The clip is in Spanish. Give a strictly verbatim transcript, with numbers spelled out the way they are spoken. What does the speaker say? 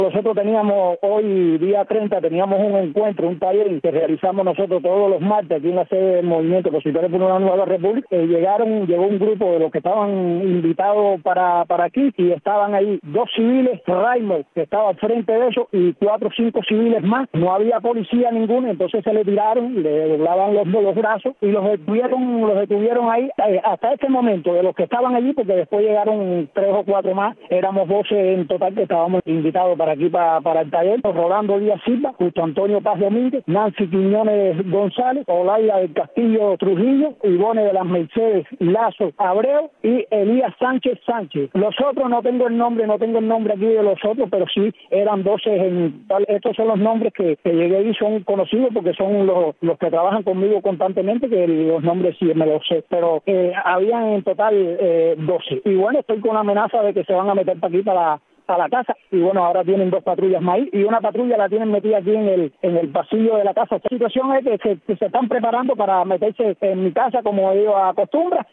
Nosotros teníamos hoy, día treinta, teníamos un encuentro, un taller que realizamos nosotros todos los martes aquí en la sede del Movimiento Opositores por una Nueva República. Eh, llegaron, llegó un grupo de los que estaban invitados para, para aquí y estaban ahí dos civiles, Raymond, que estaba al frente de eso, y cuatro o cinco civiles más. No había policía ninguna, entonces se le tiraron, le doblaban los, los brazos y los detuvieron, los detuvieron ahí eh, hasta este momento, de los que estaban allí, porque después llegaron tres o cuatro más. Éramos doce en total que estábamos invitados para aquí, para, para el taller. Rolando Díaz Silva, Justo Antonio Paz Domínguez, Nancy Quiñones González, Olaida del Castillo Trujillo, Ivone de las Mercedes Lazo Abreu y Elías Sánchez Sánchez. Los otros no tengo el nombre, no tengo el nombre aquí de los otros, pero sí eran doce en tal. Estos son los nombres que, que llegué y son conocidos porque son los, los que trabajan conmigo constantemente, que los nombres sí me los sé, pero eh, habían en total eh, doce. Y bueno, estoy con la amenaza de que se van a meter para aquí, para la a la casa, y bueno, ahora tienen dos patrullas más ahí, y una patrulla la tienen metida aquí en el en el pasillo de la casa. Esta situación es que se, que se están preparando para meterse en mi casa como ellos acostumbran,